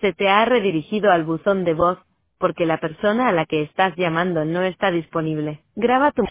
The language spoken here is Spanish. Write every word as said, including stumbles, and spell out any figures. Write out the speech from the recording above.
Se te ha redirigido al buzón de voz, porque la persona a la que estás llamando no está disponible. Graba tu